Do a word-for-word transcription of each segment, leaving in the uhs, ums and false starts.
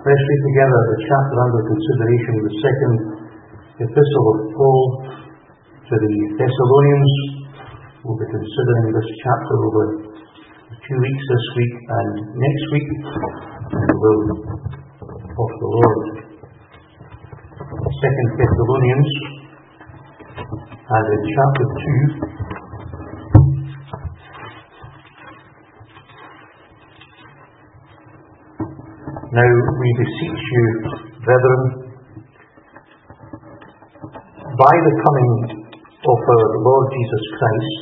Let's read together the chapter under consideration, the second epistle of Paul to the Thessalonians. We'll be considering this chapter over a few weeks this week and next week, and the will of the Lord. Second Thessalonians, and in chapter two, now we beseech you, brethren, by the coming of our Lord Jesus Christ,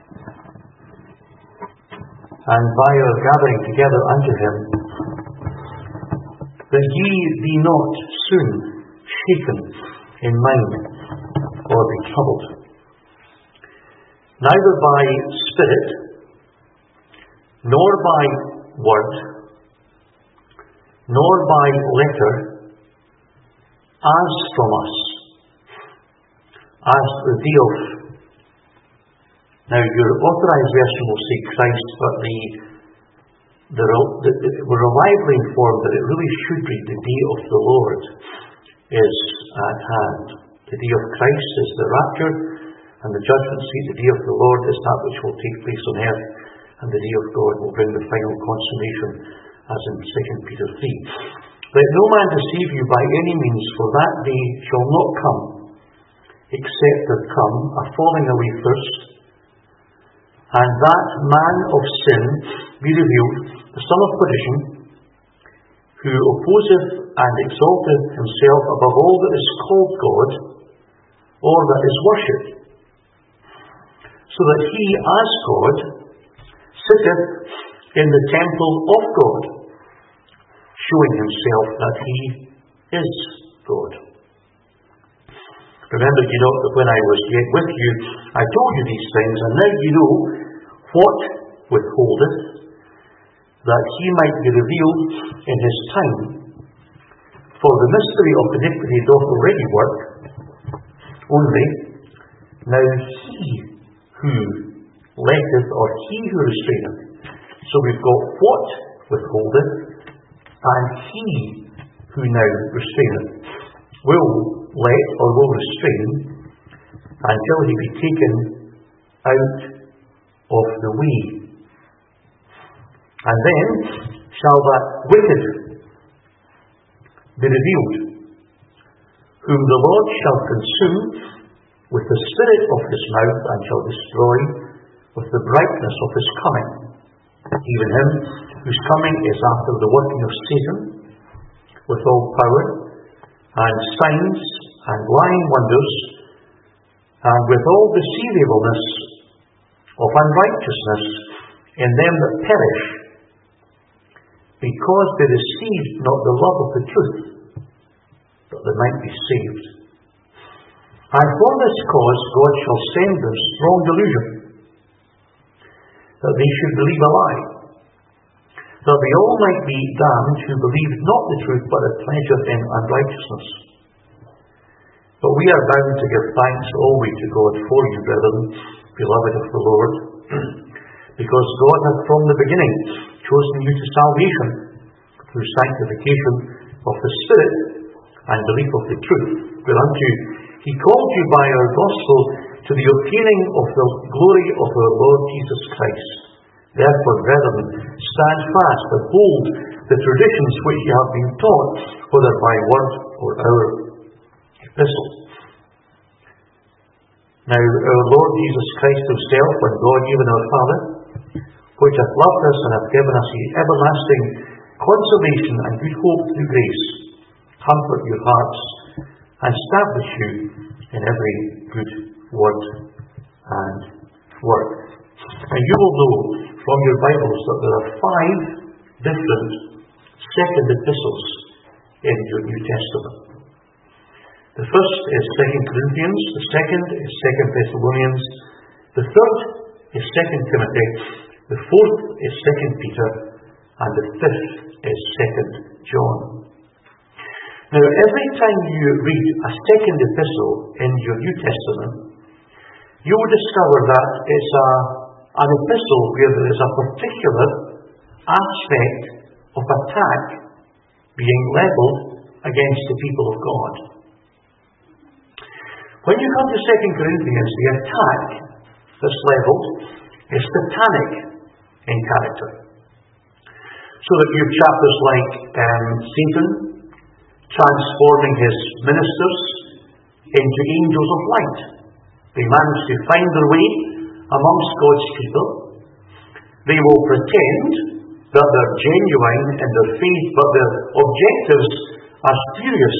and by our gathering together unto him, that ye be not soon shaken in mind, or be troubled, neither by spirit, nor by word, nor by letter, as from us, as the day of. Now your authorized version will say Christ, but the, the, the we're reliably informed that it really should read the day of the Lord is at hand. The day of Christ is the rapture, and the judgment seat. The day of the Lord is that which will take place on earth, and the day of God will bring the final consummation, as in Second Peter three. Let no man deceive you by any means, for that day shall not come, except there come a falling away first, and that man of sin be revealed, the son of perdition, who opposeth and exalteth himself above all that is called God, or that is worshipped, so that he, as God, sitteth in the temple of God, showing himself that he is God. Remember, you know, that when I was yet with you, I told you these things, and now you know what withholdeth, that he might be revealed in his time. For the mystery of iniquity doth already work, only now he who letteth, or he who restraineth. So we've got what withholdeth, and he who now restraineth will let, or will restrain, until he be taken out of the way. And then shall that wicked be revealed, whom the Lord shall consume with the spirit of his mouth, and shall destroy with the brightness of his coming. Even him whose coming is after the working of Satan, with all power, and signs, and lying wonders, and with all deceivableness of unrighteousness in them that perish, because they received not the love of the truth, that they might be saved. And for this cause God shall send them strong delusion, that they should believe a lie, that they all might be damned who believed not the truth, but had pleasure in unrighteousness. But we are bound to give thanks always to God for you, brethren, beloved of the Lord, because God hath from the beginning chosen you to salvation, through sanctification of the Spirit, and belief of the truth, whereunto he called you by our gospel, to the obtaining of the glory of our Lord Jesus Christ. Therefore, brethren, stand fast and hold the traditions which ye have been taught, whether by word or our epistle. Now, our Lord Jesus Christ himself, and God even our Father, which hath loved us and hath given us the everlasting consolation and good hope through grace, comfort your hearts, and establish you in every good word and work. And you will know from your Bibles that there are five different second epistles in your New Testament. The first is Second Corinthians, the second is Second Thessalonians, the third is Second Timothy, the fourth is Second Peter, and the fifth is Second John. Now, every time you read a second epistle in your New Testament, you will discover that it's a, an epistle where there is a particular aspect of attack being levelled against the people of God. When you come to Second Corinthians, the attack that's levelled is satanic in character. So that you have chapters like um, Satan transforming his ministers into angels of light. They manage to find their way amongst God's people. They will pretend that they're genuine in their faith, but their objectives are spurious.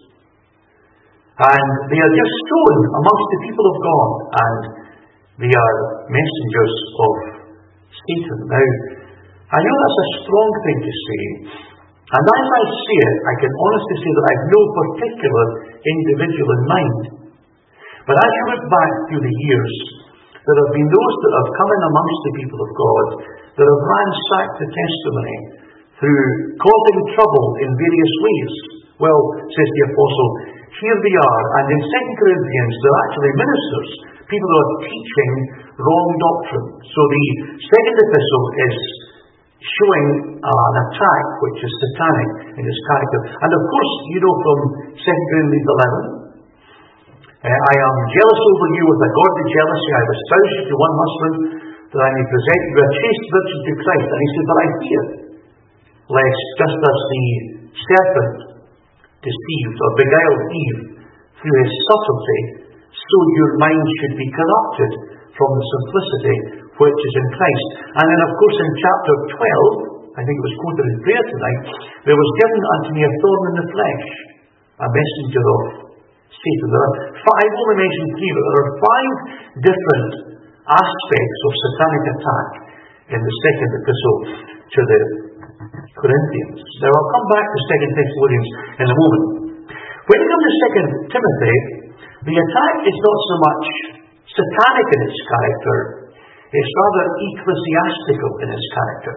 And they are just sown amongst the people of God, and they are messengers of Satan. Now, I know that's a strong thing to say, and as I say it, I can honestly say that I have no particular individual in mind. But as you look back through the years, there have been those that have come in amongst the people of God that have ransacked the testimony through causing trouble in various ways. Well, says the Apostle, here they are, and in Second Corinthians they're actually ministers, people who are teaching wrong doctrine. So the second epistle is showing uh, an attack which is satanic in its character. And of course, you know from Second Corinthians eleven, Uh, I am jealous over you with a godly jealousy. I have espoused you to one husband, that I may present you a chaste virgin to Christ. And he said, but I fear, lest just as the serpent deceived or beguiled Eve through his subtlety, so your mind should be corrupted from the simplicity which is in Christ. And then of course in chapter twelve, I think it was quoted in prayer tonight, there was given unto me a thorn in the flesh, a messenger of Satan. There are five, I only mentioned three, but there are five different aspects of satanic attack in the second epistle to the Corinthians. Now I'll come back to Second Thessalonians in a moment. When you come to Second Timothy, the attack is not so much satanic in its character, it's rather ecclesiastical in its character.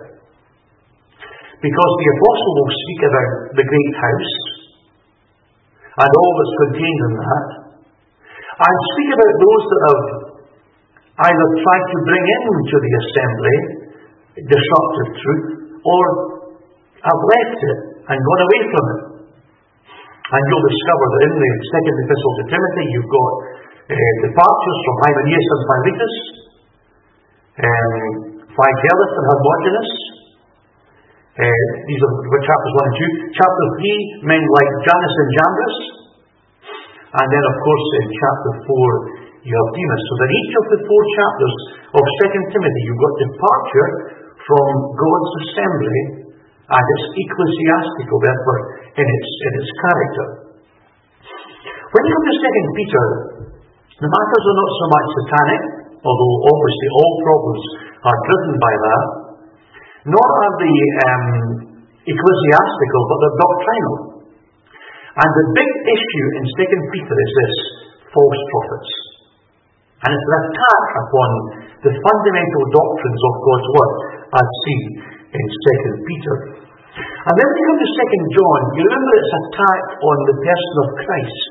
Because the apostle will speak about the great house and all that's contained in that, and speak about those that have either tried to bring into the assembly disruptive truth, or have left it and gone away from it. And you'll discover that in the second epistle to Timothy, you've got uh, departures from Hymenaeus and Philetus, um, Phygellus and Hermogenes. Uh, these are chapters one and two. Chapter three, men like Janus and Jambres. And then, of course, in chapter four, you have Demas. So in each of the four chapters of Second Timothy, you've got departure from God's assembly, and it's ecclesiastical, therefore, in its, in its character. When you come to Second Peter, the matters are not so much satanic, although obviously all problems are driven by that, nor are they um, ecclesiastical, but they're doctrinal. And the big issue in Second Peter is this: false prophets. And it's an attack upon the fundamental doctrines of God's Word, as seen in Second Peter. And then when you come to Second John, you remember its attack on the person of Christ,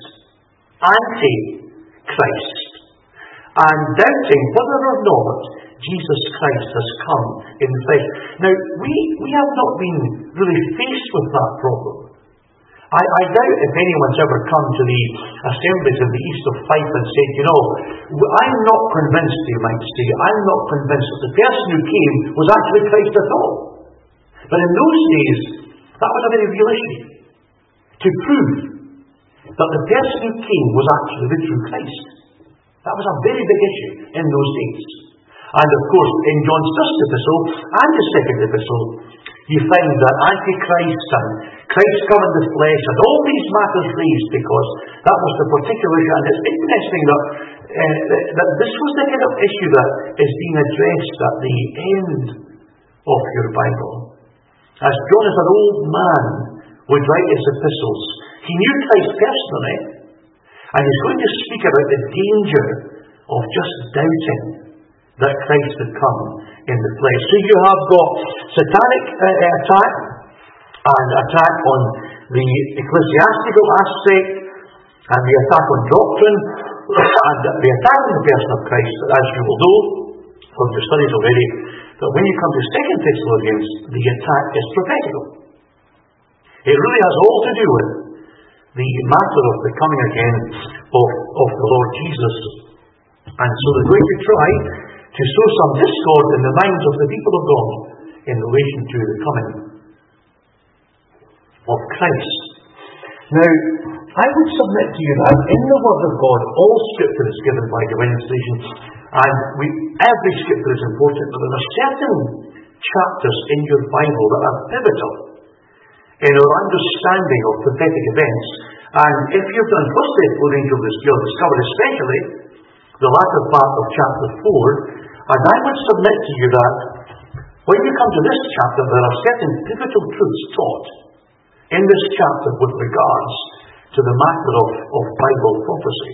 anti-Christ, and doubting whether or not Jesus Christ has come in the flesh. Now, we, we have not been really faced with that problem. I, I doubt if anyone's ever come to the assemblies in the east of Fife and said, you know, I'm not convinced, you might say, I'm not convinced that the person who came was actually Christ at all. But in those days, that was a very real issue. To prove that the person who came was actually the true Christ. That was a very big issue in those days. And of course, in John's first epistle and the second epistle, you find that Antichrist and Christ come in the flesh and all these matters raised, because that was the particular issue. And it's interesting that, uh, that this was the kind of issue that is being addressed at the end of your Bible. As John, as an old man, would write his epistles, he knew Christ personally, and he's going to speak about the danger of just doubting that Christ had come in the flesh. So you have got satanic uh, attack, and attack on the ecclesiastical aspect, and the attack on doctrine, and the attack on the person of Christ, as you will know from your studies already, that when you come to Second Thessalonians, the attack is prophetical. It really has all to do with the matter of the coming again of, of the Lord Jesus. And so they're going to try to sow some discord in the minds of the people of God in relation to the coming of Christ. Now, I would submit to you that in the Word of God, all Scripture is given by divine inspiration, and we, every Scripture is important, but there are certain chapters in your Bible that are pivotal in our understanding of prophetic events. And if you've done First Thessalonians, you'll discover especially the latter part of chapter four, and I would submit to you that when you come to this chapter, there are certain pivotal truths taught in this chapter with regards to the matter of, of Bible prophecy.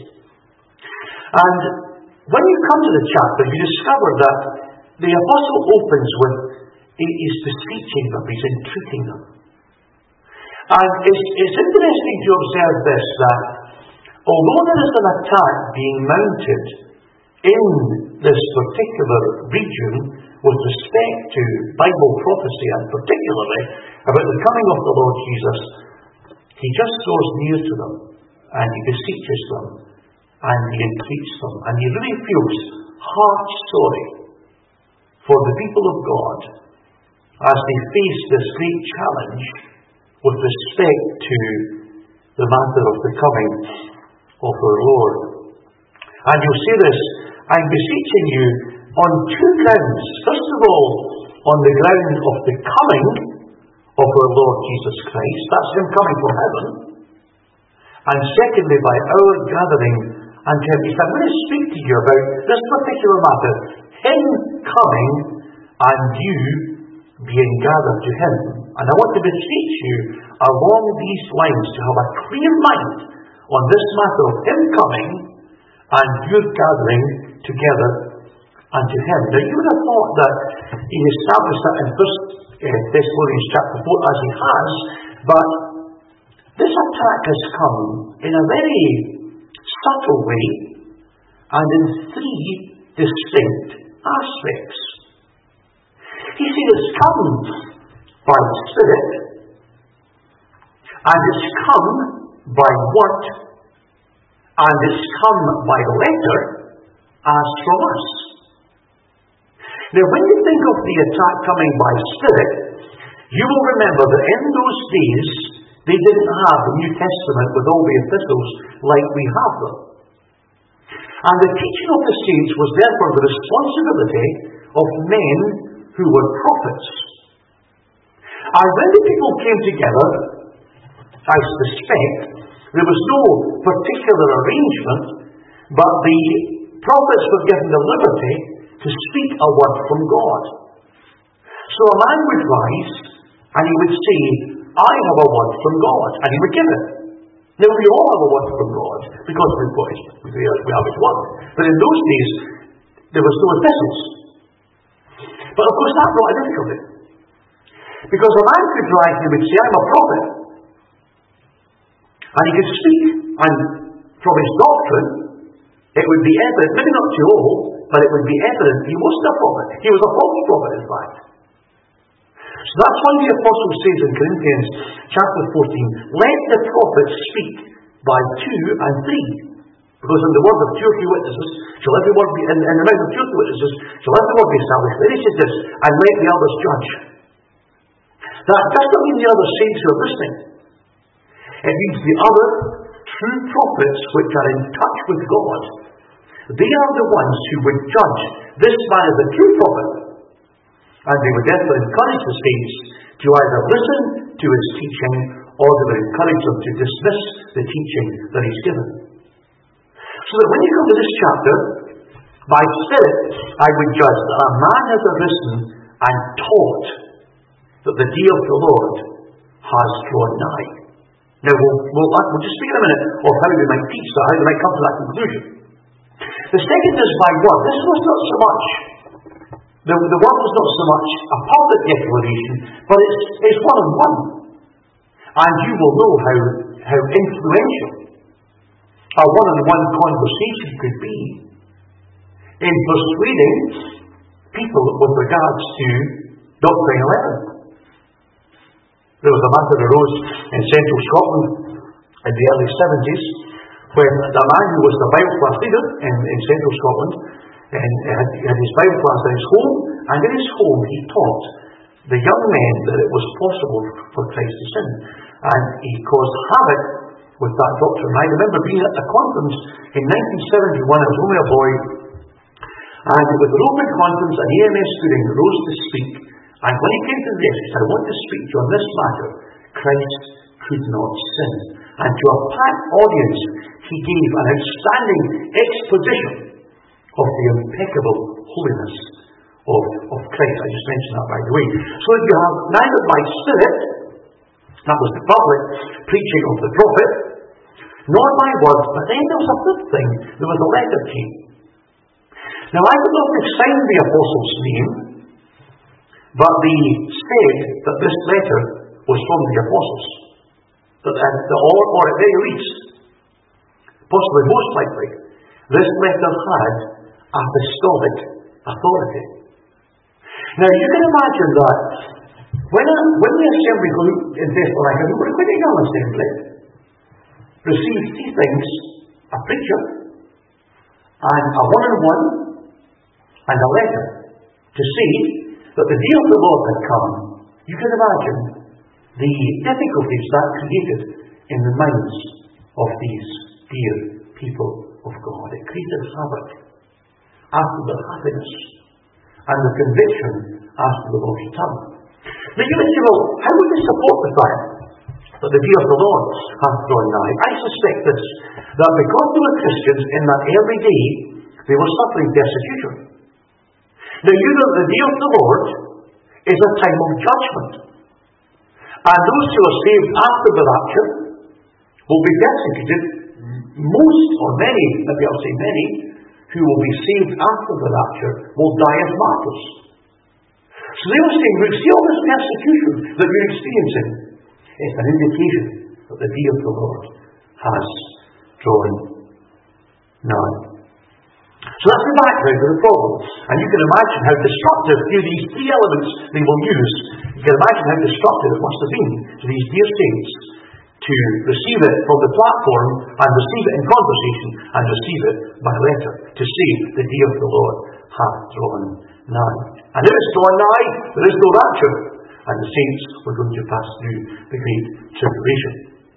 And when you come to the chapter, you discover that the apostle opens with he's beseeching them, he's entreating them. And it's, it's interesting to observe this, that although there is an attack being mounted in this particular region with respect to Bible prophecy, and particularly about the coming of the Lord Jesus, he just draws near to them, and he beseeches them, and he entreats them, and he really feels heart sorry for the people of God as they face this great challenge with respect to the matter of the coming of our Lord. And you'll see this, I'm beseeching you on two grounds. First of all, on the ground of the coming of our Lord Jesus Christ, that's him coming from heaven. And secondly, by our gathering unto him. He said, I'm going to speak to you about this particular matter, him coming and you being gathered to him. And I want to beseech you along these lines to have a clear mind on this matter of him coming and your gathering together unto him. Now you would have thought that he established that in First Thessalonians chapter four, as he has, but this attack has come in a very subtle way and in three distinct aspects. He said it's come by the Spirit, and it's come by word, and it's come by letter as from us. Now, when you think of the attack coming by Spirit, you will remember that in those days they didn't have the New Testament with all the epistles like we have them. And the teaching of the saints was therefore the responsibility of men who were prophets. And when the people came together, I suspect, there was no particular arrangement, but the prophets were given the liberty to speak a word from God. So a man would rise and he would say, I have a word from God, and he would give it. Now we all have a word from God, because we've got his, we have his word. But in those days, there was no epistles. But of course that brought a difficulty. Because a man could rise and he would say, I'm a prophet. And he could speak, and from his doctrine, it would be evident, maybe not to all, but it would be evident he wasn't a prophet. He was a false prophet, in fact. So that's why the apostle says in Corinthians chapter fourteen, let the prophets speak by two and three. Because in the word of two or three witnesses, shall every word be, in, in the mouth of two or three witnesses, shall every word be established. Then he says this, and let the others judge. That doesn't mean the other saints who are listening. It means the other true prophets which are in touch with God. They are the ones who would judge this man as a true prophet. And they would therefore encourage the saints to either listen to his teaching, or they would encourage them to dismiss the teaching that he's given. So that when you come to this chapter, by Spirit I would judge that a man has arisen and taught that the day of the Lord has drawn nigh. Now we'll, we'll, we'll just speak in a minute of how we might teach that, how we might come to that conclusion. The second is by word. This was not so much The, the word was not so much a public declaration, but it's, it's one-on-one. And you will know how, how influential a one-on-one conversation could be in persuading people with regards to Doctrine eleven. There was a matter arose in central Scotland in the early seventies when the man who was the Bible class leader in, in central Scotland and had, had his Bible class in his home, and in his home he taught the young men that it was possible for Christ to sin. And he caused havoc with that doctrine. I remember being at a conference in nineteen seventy-one, I was only a boy, and with the Open Conference, an A M S student rose to speak, and when he came to this, he said, I want to speak to you on this matter. Christ could not sin. And to a packed audience, he gave an outstanding exposition of the impeccable holiness of, of Christ. I just mentioned that, by the way. So that you have neither by spirit, that was the public preaching of the prophet, nor by word, but then there was a third thing. There was a letter came. Now I would not have signed the apostle's name, but they said that this letter was from the apostles. That at the, or, or at very least, possibly most likely, this letter had apostolic authority. Now you can imagine that when, a, when the assembly group in Thessalonica, who were quite a young assembly, received three things: a preacher, and a one-on-one, and a letter, to see that the day of the Lord had come, you can imagine the difficulties that created in the minds of these dear people of God. It created havoc after the happiness and the conviction after the Lord's return. Now you may say, well, how would they support the fact that the day of the Lord hath drawn nigh? I suspect this, that because they were Christians in that early day, they were suffering persecution. Now you know the day of the Lord is a time of judgment. And those who are saved after the rapture will be persecuted. Most, or many, maybe I'll say many, who will be saved after the rapture will die as martyrs. So they were saying, we see all this persecution that we're experiencing. It's an indication that the day of the Lord has drawn nigh. So that's the background of the problem. And you can imagine how destructive, through these three elements they will use, you can imagine how destructive it must have been to these dear saints to receive it from the platform and receive it in conversation and receive it by letter, to say the day of the Lord hath drawn nigh. And if it's drawn nigh, there is no rapture, and the saints were going to pass through the great tribulation.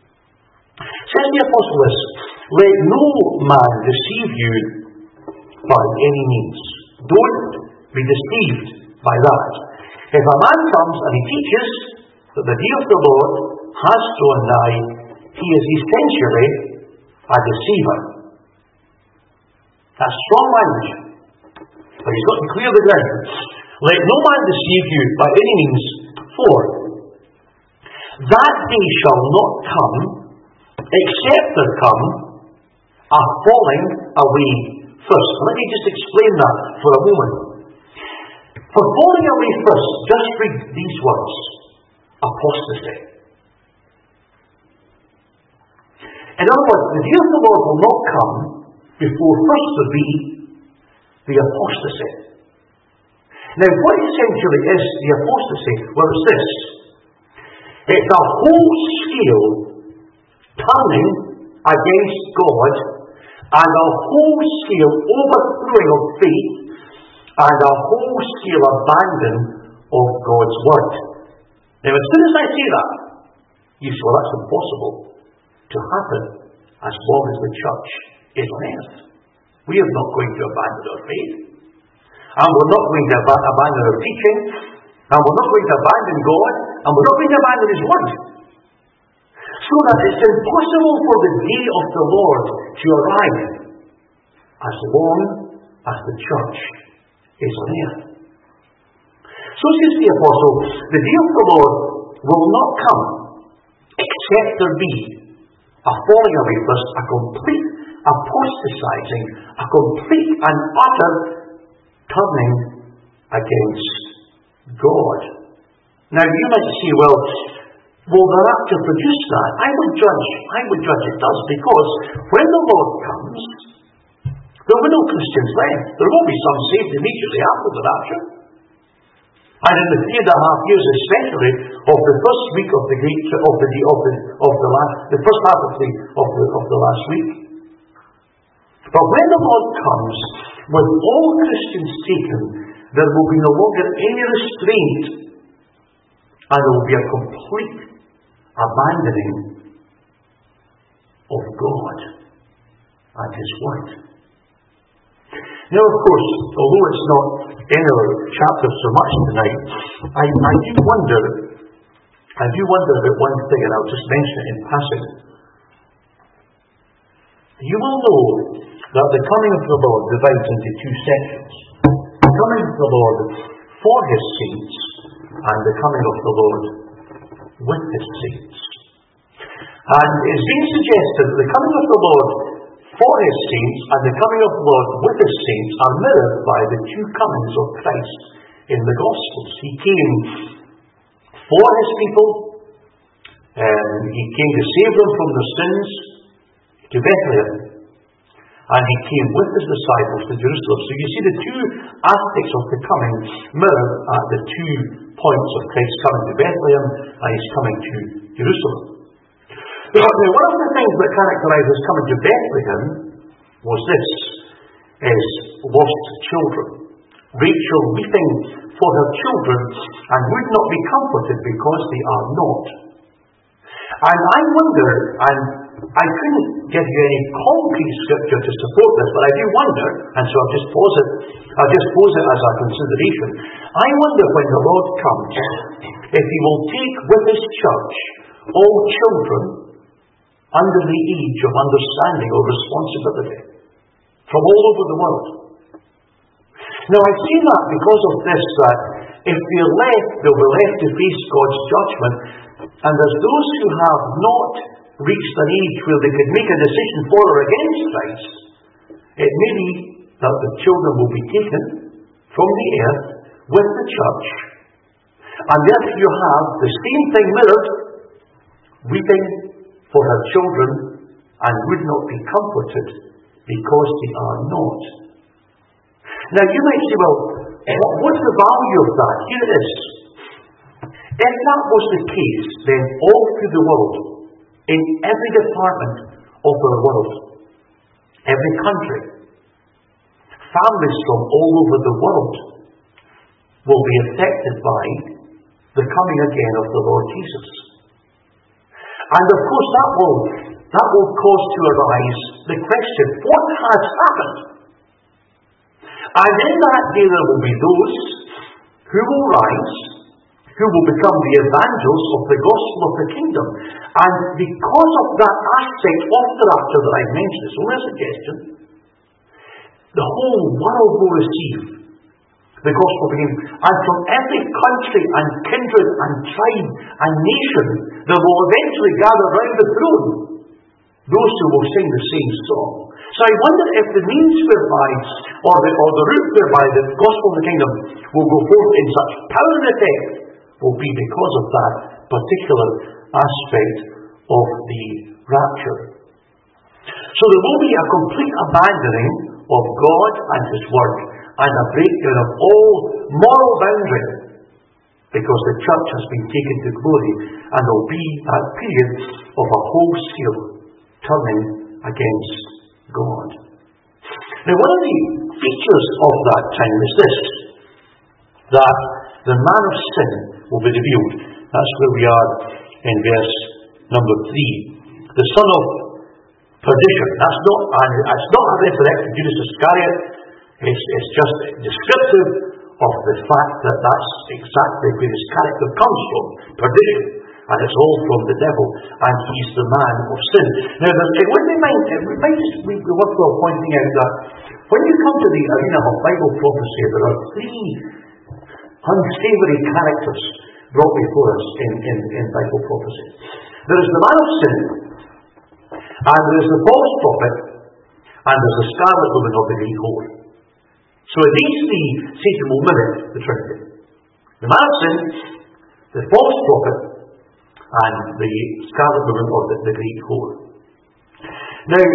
Says the apostle this, let no man deceive you by any means. Don't be deceived by that. If a man comes and he teaches that the day of the Lord has drawn nigh, he is essentially a deceiver. That's strong language, but he's got to clear the ground. Let no man deceive you by any means, for that day shall not come, except there come a falling away first. Let me just explain that for a moment. For falling away first, just read these words: apostasy. In other words, the day of the Lord will not come before first there be the apostasy. Now, what essentially is the apostasy? Well, it's this. It's a whole-scale turning against God, and a whole-scale overthrowing of faith, and a whole-scale abandon of God's word. Now, as soon as I say that, you say, well, that's impossible to happen as long as the church is on earth. We are not going to abandon our faith, and we're not going to ab- abandon our teaching, and we're not going to abandon God, and we're not going to abandon His word. So that it's impossible for the day of the Lord to arrive as long as the church is on earth. So says the apostle, the day of the Lord will not come except there be a falling away first, a complete apostatizing, a complete and utter turning against God. Now you might say, well, will the rapture produce that? I would judge, I would judge it does, because when the Lord comes, there will be no Christians left. There will be some saved immediately after the rapture. And in the three and a half years especially, of the first week of the great of the of the of the last the first half of the of the of the last week. But when the Lord comes, with all Christians taken, there will be no longer any restraint, and there will be a complete abandoning of God and His Word. Now, of course, although it's not in our chapter so much tonight, I, I do wonder, I do wonder about one thing, and I'll just mention it in passing. You will know that the coming of the Lord divides into two sections. The coming of the Lord for His saints, and the coming of the Lord with His saints. And it's being suggested that the coming of the Lord for His saints and the coming of the Lord with His saints are mirrored by the two comings of Christ in the Gospels. He came for His people, and He came to save them from their sins to Bethlehem, and He came with His disciples to Jerusalem. So you see the two aspects of the coming mirrored at the two points of Christ coming to Bethlehem and His coming to Jerusalem. Now, one of the things that characterized His coming to Bethlehem was this, is lost children. Rachel weeping for her children and would not be comforted because they are not. And I wonder, and I couldn't give you any concrete scripture to support this, but I do wonder, and so I'll just pause it, I'll just pose it as a consideration. I wonder when the Lord comes, if He will take with His church all children under the age of understanding or responsibility from all over the world. Now I say that because of this, that if they are left, they'll be left to face God's judgment, and there's those who have not reached an age where they could make a decision for or against Christ. It may be that the children will be taken from the earth with the church, and therefore you have the same thing mirrored, weeping for her children and would not be comforted because they are not. Now you might say, well, what's the value of that? Here it is. If that was the case, then all through the world, in every department of our world, every country, families from all over the world will be affected by the coming again of the Lord Jesus. And of course that will, that will cause to arise the question, what has happened? And in that day there will be those who will rise, who will become the evangelists of the gospel of the kingdom. And because of that aspect of the rapture that I mentioned, it's only a suggestion, the whole world will receive the gospel of the kingdom. And from every country and kindred and tribe and nation, there will eventually gather round the throne those who will sing the same song. So I wonder if the means whereby, or the, or the route whereby the gospel of the kingdom will go forth in such power and effect will be because of that particular aspect of the rapture. So there will be a complete abandoning of God and His Word, and a breakdown of all moral boundary, because the church has been taken to glory, and there will be that period of a wholesale turning against God. Now, one of the features of that time is this, that the man of sin will be revealed. That's where we are in verse number three. The son of perdition. That's not a, that's not a resurrected Judas Iscariot. It's, it's just descriptive of the fact that that's exactly where his character comes from. Perdition. And it's all from the devil. And he's the man of sin. Now, it would be mind, it would be worthwhile pointing out that when you come to the arena of Bible prophecy, there are three unsavoury characters brought before us in, in, in Bible prophecy. There is the man of sin, and there is the false prophet, and there is the scarlet woman of the Greek whore. So these three, Satan will mimic the Trinity. The man of sin, the false prophet, and the scarlet woman of the, the Greek whore. Now,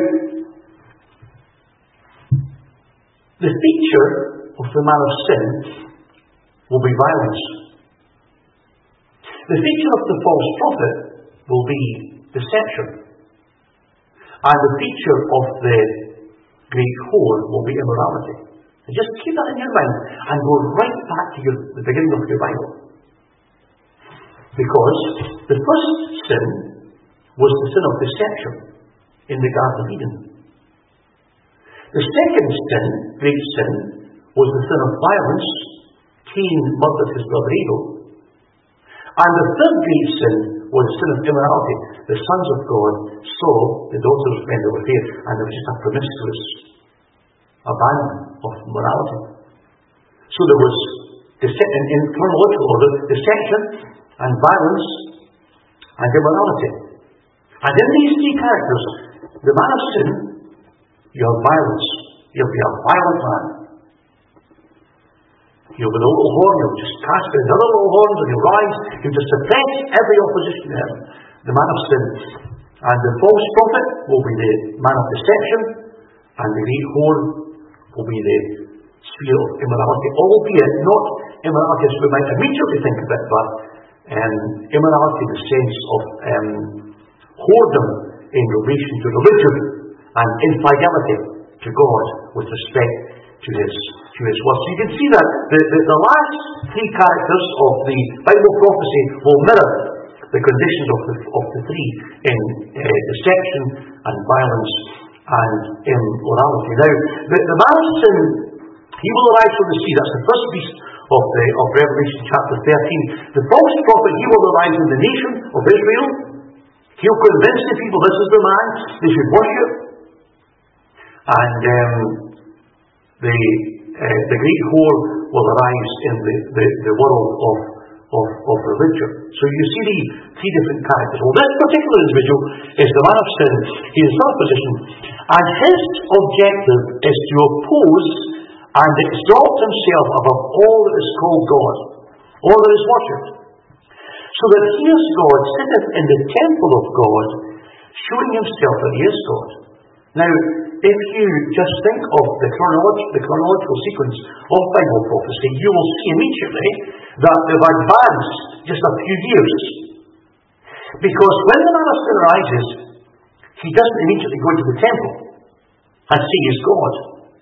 the feature of the man of sin will be violence. The feature of the false prophet will be deception. And the feature of the great whore will be immorality. And just keep that in your mind and go right back to your, the beginning of your Bible. Because the first sin was the sin of deception in the Garden of Eden. The second sin, great sin, was the sin of violence. Cain murdered his brother Abel. And the third great sin was the sin of immorality. The sons of God saw the daughters of men that were there, and there was just a promiscuous abandon of morality. So there was, in, in chronological order, deception and violence and immorality. And in these three characters, the man of sin, you have violence. You'll be a violent man. You'll be a little horn, you'll just cast out the other little horns, and you'll rise, you'll just suppress every opposition to him. The man of sin. And the false prophet will be the man of deception, and the great whore will be the sphere of immorality, albeit not immorality as we might immediately think of it, but um, immorality in the sense of um, whoredom in relation to religion and infidelity to God with respect to His to His word. So you can see that the, the, the last three characters of the Bible prophecy will mirror the conditions of the, of the three in uh, deception and violence and immorality. Now, the, the man of sin, he will arise from the sea. That's the first beast of, the, of Revelation chapter thirteen. The false prophet, he will arise in the nation of Israel. He'll convince the people this is the man they should worship. And um, the uh, the great whore will arise in the, the, the world of, of, of religion. So you see the three different characters. Well, this particular individual is the man of sin. He is in a position, and his objective is to oppose and exalt himself above all that is called God, all that is worshipped. So that he is God, sitteth in the temple of God, showing himself that he is God. Now, if you just think of the, chronolog- the chronological sequence of Bible prophecy, you will see immediately that they've advanced just a few years. Because when the man of sin arises, he doesn't immediately go into the temple and say he's God.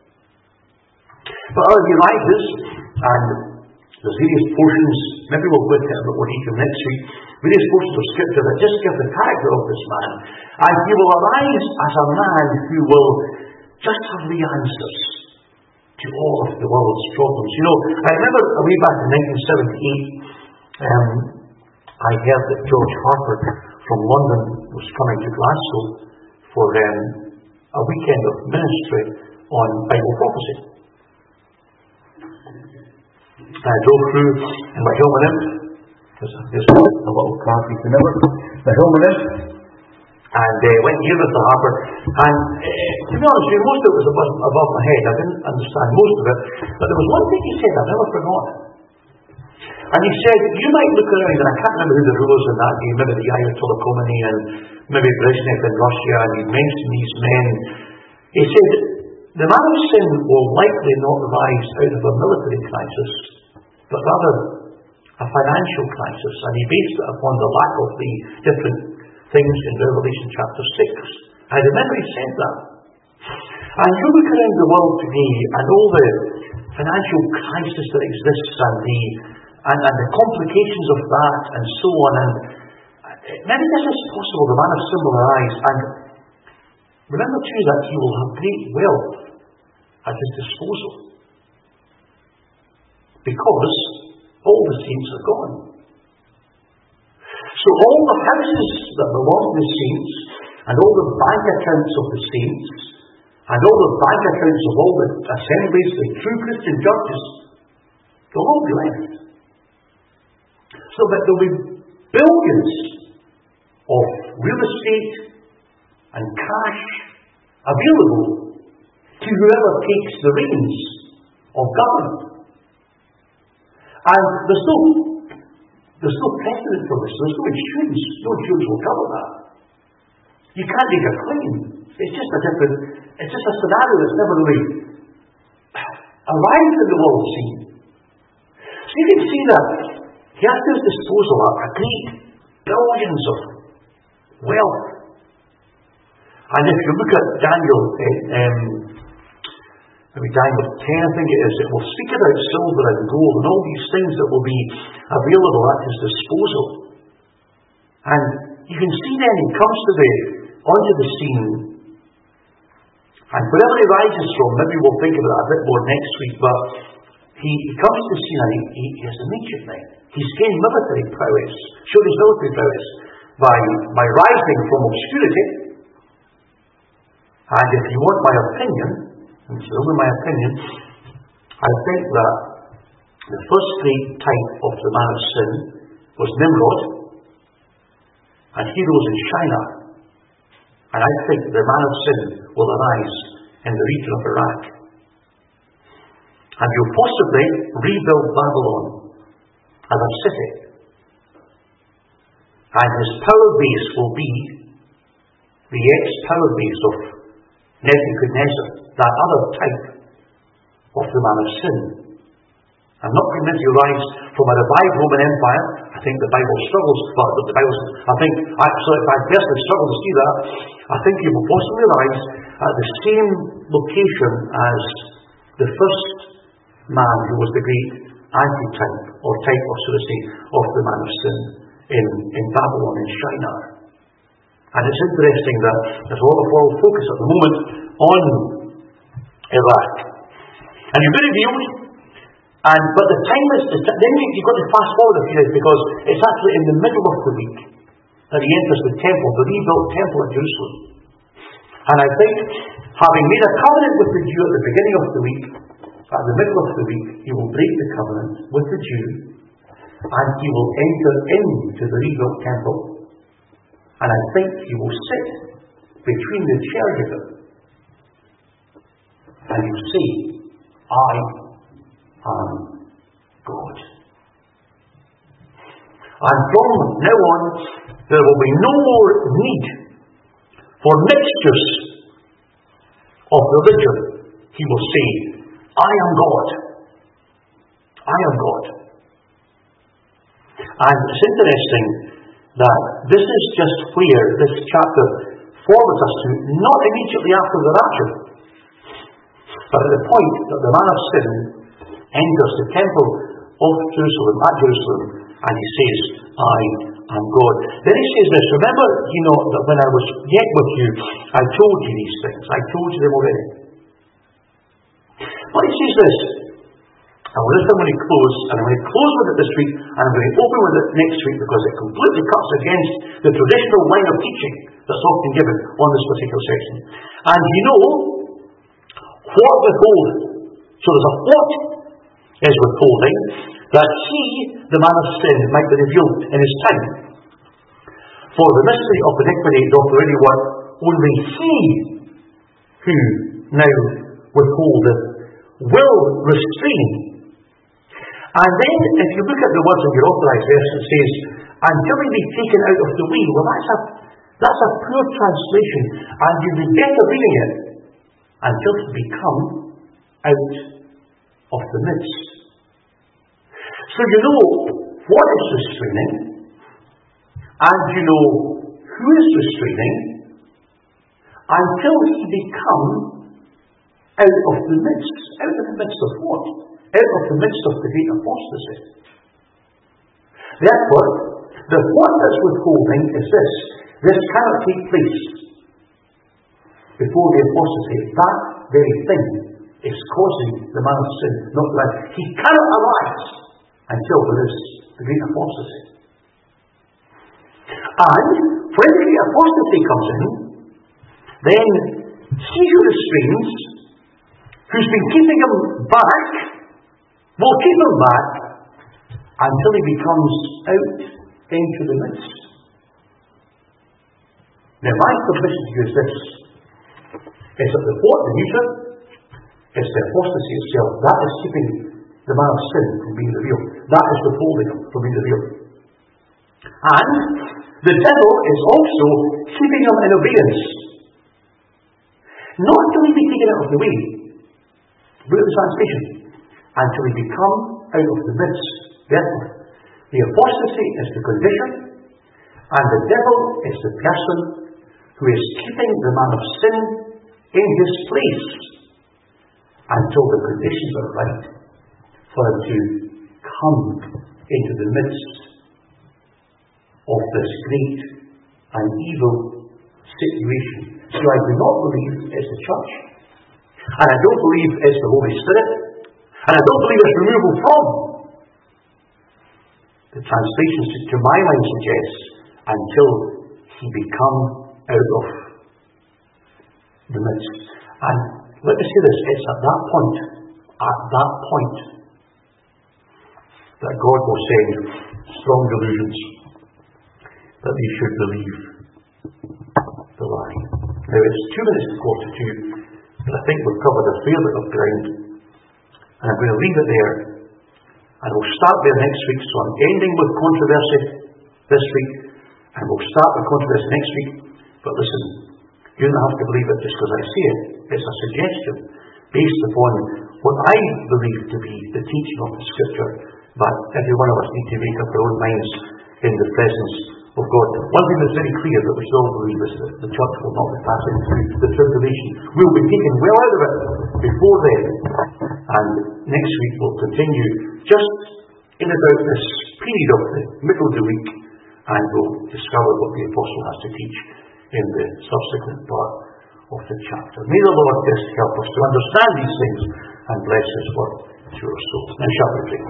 But rather he rises, and there's various portions, maybe we'll go into it a bit more detail next week, various portions of Scripture that just give the character of this man. And he will arise as a man who will just have the answers to all of the world's problems. You know, I remember way back in nineteen seventy-eight, um, I heard that George Harper from London was coming to Glasgow for um, a weekend of ministry on Bible prophecy. I drove through in my Hillman Imp. There's a, there's a little car you can remember. The Hillman Imp. And uh, went near Mister Harper. And uh, to be honest with you, most of it was above, above my head. I didn't understand most of it. But there was one thing he said I've never forgotten. And he said, you might look around, and I can't remember who the rulers in that day, maybe the Ayatollah Khomeini and maybe Brezhnev in Russia, and he mentioned these men. He said, the man of sin will likely not rise out of a military crisis, but rather a financial crisis. And he based it upon the lack of the different things in Revelation chapter six. I remember he said that. And you look around the world today and all the financial crisis that exists and the and, and the complications of that and so on, and maybe this is possible, the man of sin will arise, and remember too that he will have great wealth at his disposal, because all the saints are gone. So all the houses that belong to the saints, and all the bank accounts of the saints, and all the bank accounts of all the assemblies, the true Christian churches, they'll all be left. So that there'll be billions of real estate and cash available to whoever takes the reins of government. And there's no there's no precedent for this. There's no insurance. No insurance will cover that. You can't make a claim. It's just a different it's just a scenario that's never really arrived in the world scene. So you can see that He has to his disposal a great billions of wealth. And if you look at Daniel, um, maybe Daniel ten, I think it is, it will speak about silver and gold and all these things that will be available at his disposal. And you can see then he comes to the, onto the scene, and wherever he rises from, maybe we'll think about that a bit more next week, but he, he comes to the scene and he, he, he has a nature thing. He's gained military prowess, showed his military prowess by, by rising from obscurity. And if you want my opinion, and it's only my opinion, I think that the first great type of the man of sin was Nimrod, and he rose in Shinar. And I think the man of sin will arise in the region of Iraq. And you'll possibly rebuild Babylon as a city. And his power base will be the ex-power base of Nebuchadnezzar, that other type of the man of sin. I'm not convinced he rise from a revived Roman Empire. I think the Bible struggles, but the Bible, I think, actually, I personally struggle to see that. I think he will possibly rise at the same location as the first man who was the great antitype, or type, or so to say, of the man of sin in, in Babylon, in Shinar. And it's interesting that there's a lot of world focus at the moment on Iraq. And you've been revealed, and but the time is, the, then you've got to fast forward a few days, because it's actually in the middle of the week that he enters the temple, the rebuilt temple at Jerusalem. And I think, having made a covenant with the Jew at the beginning of the week, at the middle of the week, he will break the covenant with the Jew, and he will enter into the rebuilt temple. And I think he will sit between the cherubim, and he will say, I am God. And from now on, there will be no more need for mixtures of religion. He will say, I am God. I am God. And it's interesting that this is just where this chapter forwards us to, not immediately after the rapture, but at the point that the man of sin enters the temple of Jerusalem, at Jerusalem, and he says, I am God. Then he says this, remember, you know, that when I was yet with you, I told you these things. I told you them already. But he says this, and we'll listen when he closes, and I'm going to close with it this week, and I'm going to open with it next week, because it completely cuts against the traditional line of teaching that's often given on this particular section. And you know, what withholding? So there's a what is withholding, that he, the man of sin, might be revealed in his time. For the mystery of iniquity doth already work, only he who now withholdeth will restrain. And then, if you look at the words in your authorized verse, it says, until he be taken out of the way. Well, that's a, that's a poor translation, and you'd be better reading it, until he become out of the midst. So you know what is restraining, and you know who is restraining, until he become out of the midst. Out of the midst of what? Out of the midst of the great apostasy. Therefore, the what that's withholding is this. This cannot take place before the apostasy. That very thing is causing the man of sin not to rise. He cannot arise until there is the great apostasy. And when the great apostasy comes in, then he who restrains, who's been keeping him back, will keep him back until he becomes out into the midst. Now my submission to you is this. It's that the what, the neuter, is the apostasy itself. That is keeping the man of sin from being revealed. That is withholding him from being revealed. And the devil is also keeping him in obedience. Not until he be taken out of the way, but the translation, until he become out of the midst. Therefore, The apostasy is the condition, and the devil is the person who is keeping the man of sin in his place until the conditions are right for him to come into the midst of this great and evil situation. So I do not believe it's the church, and I don't believe it's the Holy Spirit, and I don't believe it's removal from. The translation to my mind suggests until he become out of the midst. And let me say this, it's at that point, at that point, that God will send strong delusions that they should believe the lie. Now it's two minutes to quarter two, but I think we've covered a fair bit of ground, and I'm going to leave it there, and we'll start there next week. So I'm ending with controversy this week, and we'll start with controversy next week. But listen, you don't have to believe it just because I say it. It's a suggestion based upon what I believe to be the teaching of the Scripture, but every one of us need to make up our own minds in the presence of God. One thing that's very clear that we should all believe is that the church will not be passing through the tribulation. We'll be taken well out of it before then. And next week we'll continue just in about this period of the middle of the week, and we'll discover what the apostle has to teach in the subsequent part of the chapter. May the Lord just help us to understand these things and bless His word to our souls. Now shall we pray?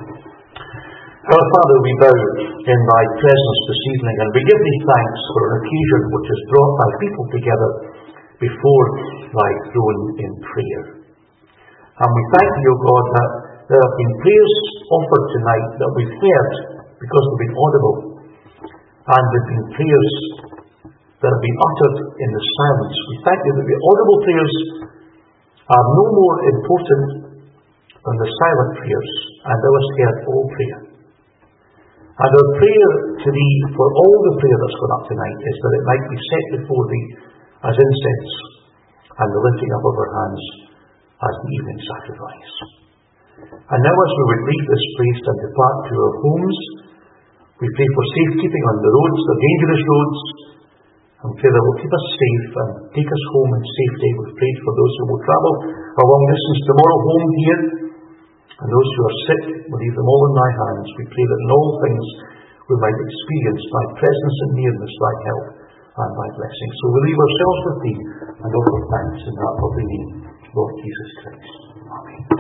Our Father, we bow in Thy presence this evening, and we give Thee thanks for an occasion which has brought Thy people together before Thy throne in prayer. And we thank Thee, O God, that there have been prayers offered tonight that we've heard because they've been audible, and there have been prayers that have been uttered in the silence. We thank Thee that the audible prayers are no more important than the silent prayers, and Thou hast heard all prayer. And our prayer to Thee for all the prayer that's gone up tonight is that it might be set before Thee as incense, and the lifting up of our hands as the evening sacrifice. And now as we would leave this place and depart to our homes, we pray for safekeeping on the roads, the dangerous roads, and pray that will keep us safe and take us home in safety. We've prayed for those who will travel a long distance tomorrow home here, and those who are sick, we leave them all in Thy hands. We pray that in all things we might experience Thy presence and nearness, Thy help and Thy blessing. So we leave ourselves with Thee and offer thanks in that lovely name, Lord Jesus Christ. Amen.